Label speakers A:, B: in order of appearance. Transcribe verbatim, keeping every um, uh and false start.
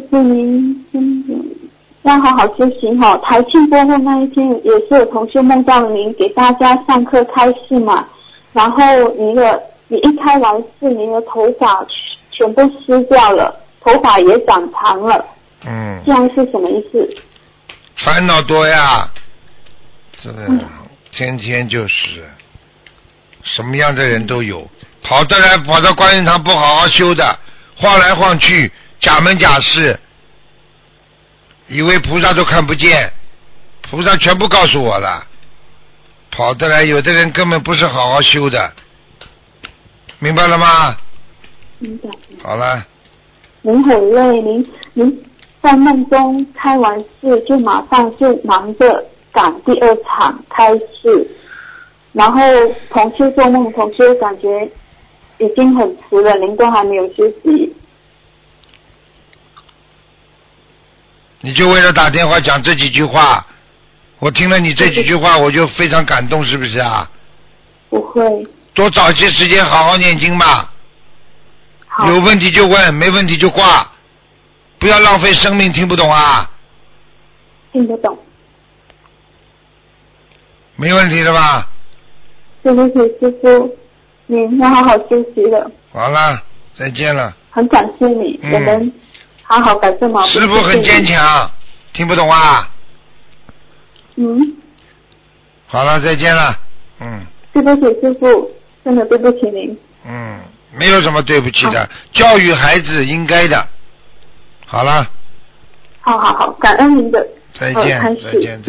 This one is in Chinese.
A: 师您真的要好好修行哈、哦。台庆过后那一天，也是有同学梦到您给大家上课开示嘛，然后你的你一开完示，你的头发全部湿掉了，头发也长长了。
B: 嗯。
A: 这样是什么意思？
B: 烦恼多呀，这个、嗯、天天就是什么样的人都有，跑得来跑到观音堂不好好修的，晃来晃去，假门假式，以为菩萨都看不见，菩萨全部告诉我了。跑得来，有的人根本不是好好修的，明白了吗？
A: 明白。
B: 好了。
A: 您很累，您您在梦中开完示就马上就忙着赶第二场开示，然后同修做梦，同修感觉已经很迟了，您都还没有休息。
B: 你就为了打电话讲这几句话，我听了你这几句话我就非常感动，是不是啊？
A: 不会。
B: 多找些时间好好念经吧。有问题就问，没问题就挂，不要浪费生命，听不懂啊？
A: 听得懂。
B: 没问题的吧？
A: 对不起，师父，您要好好休息了。
B: 好了，再见了。
A: 很感谢你，
B: 嗯、
A: 我们好好改正毛病。
B: 师父很坚强，听不懂啊？
A: 嗯。
B: 好了，再见了。嗯。
A: 对不起，师父，真的对不起您。
B: 嗯。没有什么对不起的，教育孩子应该的。好了。
A: 好好好，感恩您的
B: 再见，
A: 呃、
B: 再见。